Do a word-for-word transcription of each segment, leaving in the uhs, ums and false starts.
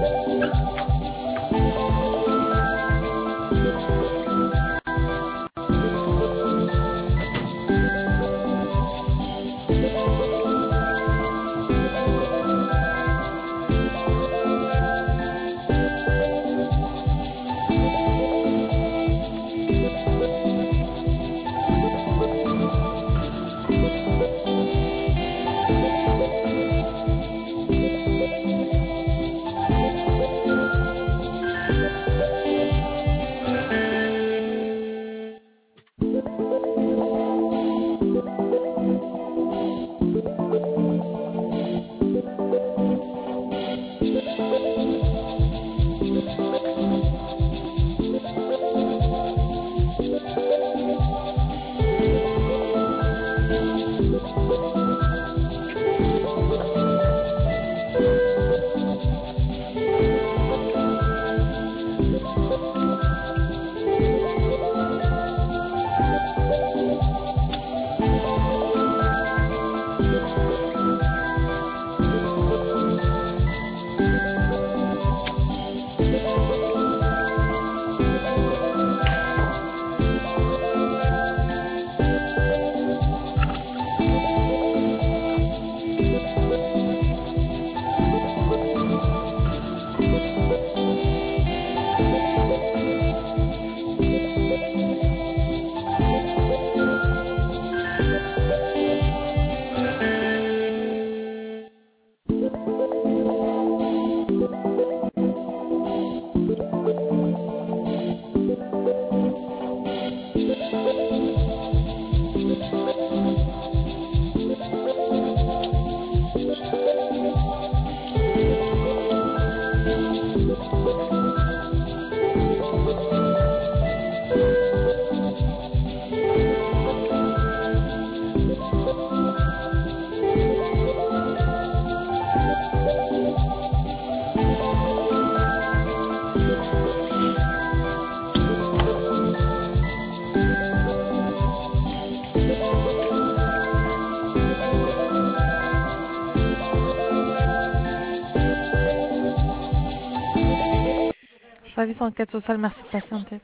Service enquête sociale, merci de patienter.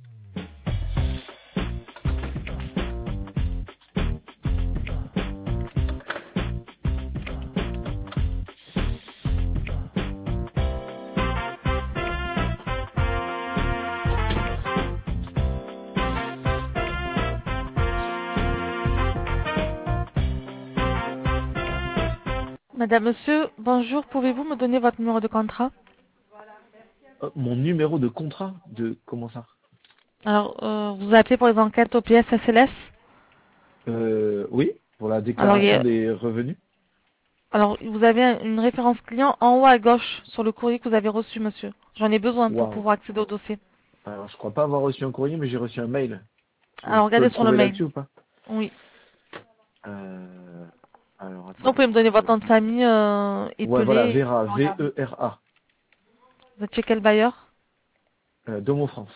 Madame, monsieur, bonjour, pouvez-vous me donner votre numéro de contrat? Euh, mon numéro de contrat de comment ça? Alors, euh, vous appelez pour les enquêtes au P S S L S? euh, Oui, pour la Alors, déclaration a... des revenus. Alors, vous avez une référence client en haut à gauche sur le courrier que vous avez reçu, monsieur. J'en ai besoin pour Waouh. pouvoir accéder au dossier. Alors, je crois pas avoir reçu un courrier, mais j'ai reçu un mail. Je, Alors, je peux regardez le sur le trouver mail. là-dessus ou pas? Oui. euh, Alors, Sinon, vous attendez. pouvez me donner votre nom de famille euh, Ouais, voilà, épelé. Vera, V E R A, Vous êtes chez quel bailleur? euh, Domo France.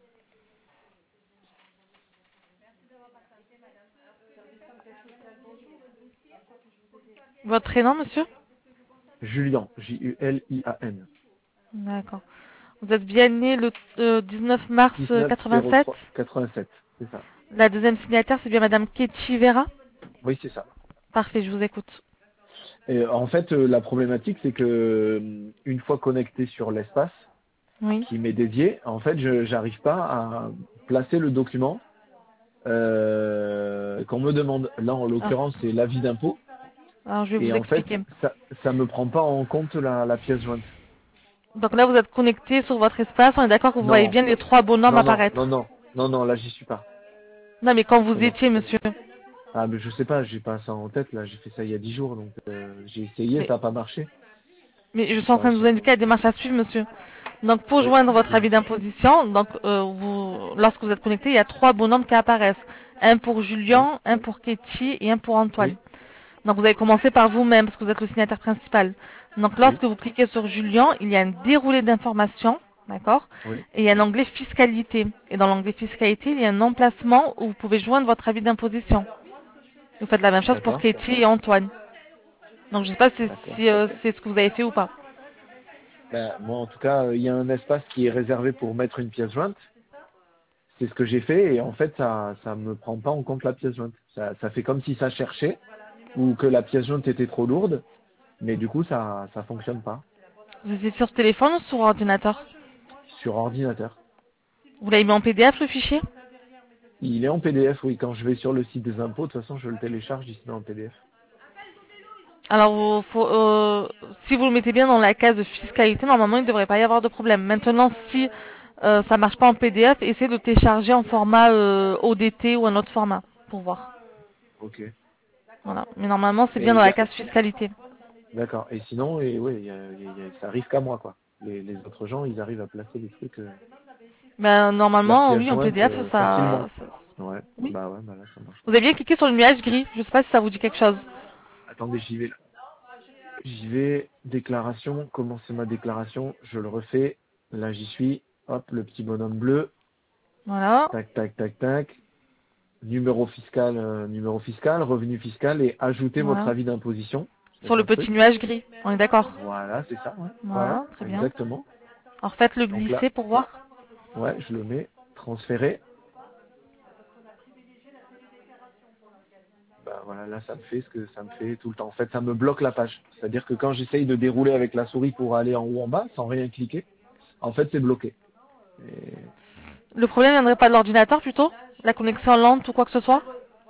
Votre prénom, monsieur? Julian, J U L I A N. D'accord. Vous êtes bien né le euh, dix-neuf mars dix-neuf zéro quatre-vingt-sept. trois quatre-vingt-sept, c'est ça. La deuxième signataire, c'est bien Madame Ketchi Vera. Oui, c'est ça. Parfait, je vous écoute. Et en fait, euh, la problématique, c'est que euh, une fois connecté sur l'espace Oui. qui m'est dédié, en fait, je j'arrive pas à placer le document euh, qu'on me demande. Là, en Alors, l'occurrence, c'est l'avis d'impôt. alors, je vais Et vous en fait, expliquer. ça ça me prend pas en compte la, la pièce jointe. Donc là, vous êtes connecté sur votre espace. On est d'accord que vous voyez Non, bien les trois bonhommes non, non, non, apparaître. non, non, non, là, j'y suis pas. Non, mais quand Non, vous non. étiez, monsieur. Ah, mais je sais pas, j'ai pas ça en tête, là, j'ai fait ça il y a dix jours, donc euh, j'ai essayé, Mais, ça n'a pas marché. mais je J'ai suis en pas train de réussi. vous indiquer la démarche à suivre, monsieur. Donc, pour Oui, joindre votre dis-moi. avis d'imposition, donc euh, vous, lorsque vous êtes connecté, il y a trois bonhommes qui apparaissent. Un pour Oui, Julien, un pour Ketty et un pour Antoine. oui, Donc, vous allez commencer par vous-même parce que vous êtes le signataire principal. Donc, oui, lorsque vous cliquez sur Julien, il y a un déroulé d'informations, d'accord? oui. Et il y a un onglet fiscalité. Et dans l'onglet fiscalité, il y a un emplacement où vous pouvez joindre votre avis d'imposition. Vous faites la même chose pour D'accord, Ketty et Antoine. Donc, je ne sais pas si, d'accord. si, euh, c'est ce que vous avez fait ou pas. Bah, moi, en tout cas, euh, il y a un espace qui est réservé pour mettre une pièce jointe. C'est ce que j'ai fait et en fait, ça ça me prend pas en compte la pièce jointe. Ça, ça fait comme si ça cherchait ou que la pièce jointe était trop lourde, mais du coup, ça ça fonctionne pas Vous étiez sur téléphone ou sur ordinateur? sur ordinateur. Vous l'avez mis en P D F le fichier? Il est en P D F, oui. Quand je vais sur le site des impôts, de toute façon, je le télécharge, il se met en P D F. Alors, vous- faut, euh, si vous le mettez bien dans la case de fiscalité, normalement, il ne devrait pas y avoir de problème. Maintenant, si euh, ça marche pas en P D F, essayez de le télécharger en format euh, O D T ou un autre format pour voir. Ok. Voilà. Mais normalement, c'est bien Et dans il y la a... case fiscalité. D'accord. Et sinon, et ouais, il y a- il y a- ça arrive qu'à moi, quoi. Les, les autres gens, ils arrivent à placer les trucs, euh, Ben, leurs normalement, pièces oui, en jointes P D F, euh, ça, facilement. ça- Ouais. Oui. Bah ouais, bah là, ça marche Vous pas. avez bien cliqué sur le nuage gris. Je sais pas si ça vous dit quelque chose. Attendez, j'y vais là. J'y vais. Déclaration. Comment c'est ma déclaration? Je le refais. Là, j'y suis. Hop, le petit bonhomme bleu. Voilà. Tac, tac, tac, tac. Numéro fiscal, euh, numéro fiscal, revenu fiscal et ajouter votre Voilà. avis d'imposition. Sur C'est le un petit truc. nuage gris. On est d'accord. Voilà, c'est ça, ouais. Voilà, Voilà, très bien. exactement. Alors faites-le Donc là, glisser pour voir. ouais, je le mets. Transférer. Bah voilà, là ça me fait ce que ça me fait tout le temps. En fait, ça me bloque la page. C'est-à-dire que quand j'essaye de dérouler avec la souris pour aller en haut en bas, sans rien cliquer, en fait c'est bloqué. Et, Le problème viendrait pas de l'ordinateur plutôt? La connexion lente ou quoi que ce soit?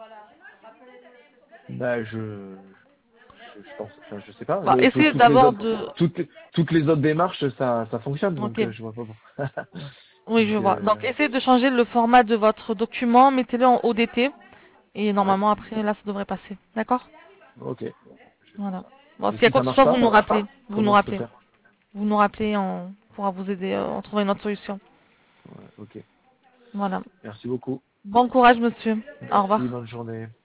bah je, je, je pense, enfin je sais pas. Bon, Le- tout- essayez toutes les d'abord autres, de... toutes, toutes les autres démarches, ça, ça fonctionne. Donc Ok. euh, je vois pas pourquoi. Oui, je donc vois. euh, Donc essayez de changer le format de votre document, mettez-le en O D T. Et ouais, normalement après, là, ça devrait passer. D'accord? ok. Voilà. Bon, Et s'il y a si quoi ça que ce marche soit, vous pas, nous rappelez. Vous nous comment je peux rappelez. faire? Vous nous rappelez, on pourra vous aider, euh, on trouvera une autre solution. Ouais, ok. Voilà. Merci beaucoup. Bon courage, monsieur. Au Merci, revoir. bonne journée.